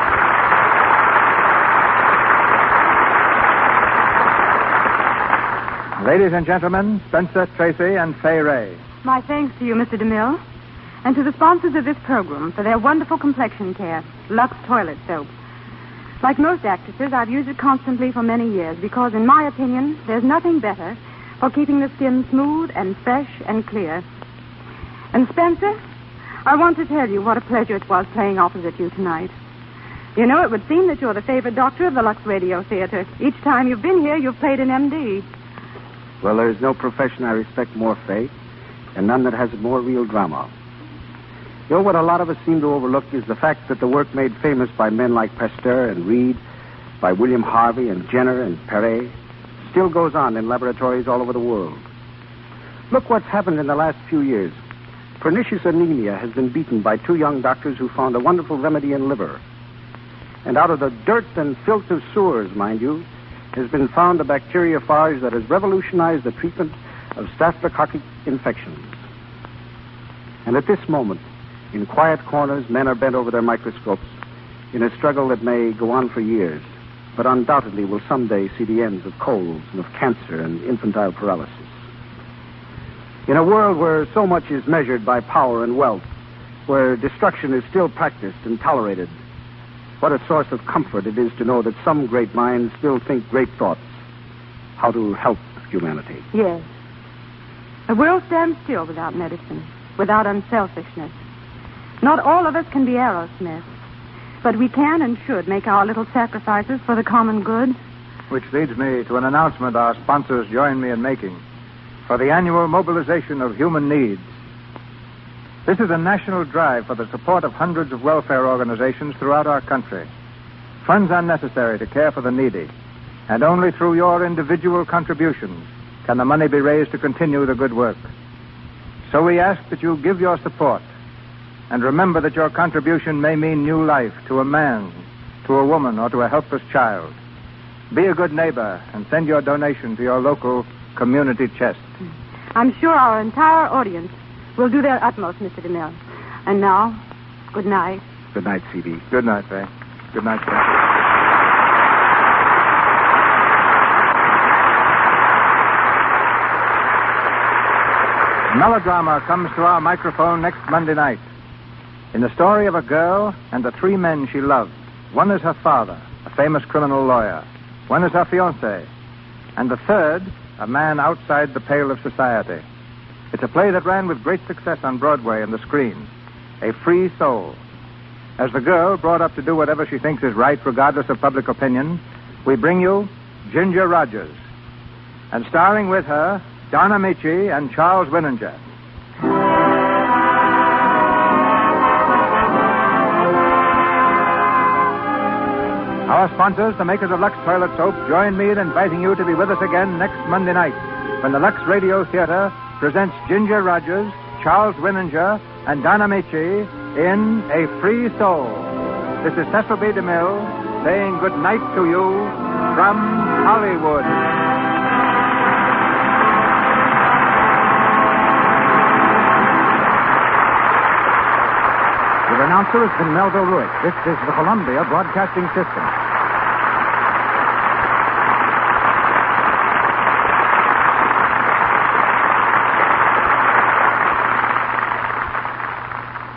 Kissinger. Ladies and gentlemen, Spencer Tracy and Fay Ray. My thanks to you, Mr. DeMille, and to the sponsors of this program for their wonderful complexion care, Lux Toilet Soap. Like most actresses, I've used it constantly for many years because, in my opinion, there's nothing better for keeping the skin smooth and fresh and clear. And, Spencer, I want to tell you what a pleasure it was playing opposite you tonight. You know, it would seem that you're the favorite doctor of the Lux Radio Theater. Each time you've been here, you've played an MD. Well, there's no profession I respect more, Faye, and none that has more real drama. You know, what a lot of us seem to overlook is the fact that the work made famous by men like Pasteur and Reed, by William Harvey and Jenner and Perret, still goes on in laboratories all over the world. Look what's happened in the last few years. Pernicious anemia has been beaten by 2 young doctors who found a wonderful remedy in liver. And out of the dirt and filth of sewers, mind you, has been found a bacteriophage that has revolutionized the treatment of staphylococcal infections. And at this moment, in quiet corners, men are bent over their microscopes in a struggle that may go on for years, but undoubtedly will someday see the ends of colds and of cancer and infantile paralysis. In a world where so much is measured by power and wealth, where destruction is still practiced and tolerated, what a source of comfort it is to know that some great minds still think great thoughts, how to help humanity. Yes. The world stands still without medicine, without unselfishness. Not all of us can be Arrowsmith. But we can and should make our little sacrifices for the common good. Which leads me to an announcement our sponsors join me in making for the annual mobilization of human needs. This is a national drive for the support of hundreds of welfare organizations throughout our country. Funds are necessary to care for the needy, and only through your individual contributions can the money be raised to continue the good work. So we ask that you give your support, and remember that your contribution may mean new life to a man, to a woman, or to a helpless child. Be a good neighbor and send your donation to your local community chest. I'm sure our entire audience will do their utmost, Mr. DeMille. And now, good night. Good night, C.B. Good night, Ray. Good night, sir. Melodrama comes to our microphone next Monday night. In the story of a girl and the 3 men she loved. One is her father, a famous criminal lawyer. One is her fiancé. And the third, a man outside the pale of society. It's a play that ran with great success on Broadway and the screen. A Free Soul. As the girl, brought up to do whatever she thinks is right, regardless of public opinion, we bring you Ginger Rogers. And starring with her, Donna Michi and Charles Winninger. Our sponsors, the makers of Lux Toilet Soap, join me in inviting you to be with us again next Monday night when the Lux Radio Theater presents Ginger Rogers, Charles Winninger, and Donna Michi in A Free Soul. This is Cecil B. DeMille saying good night to you from Hollywood. The announcer has been Melville Ruick. This is the Columbia Broadcasting System.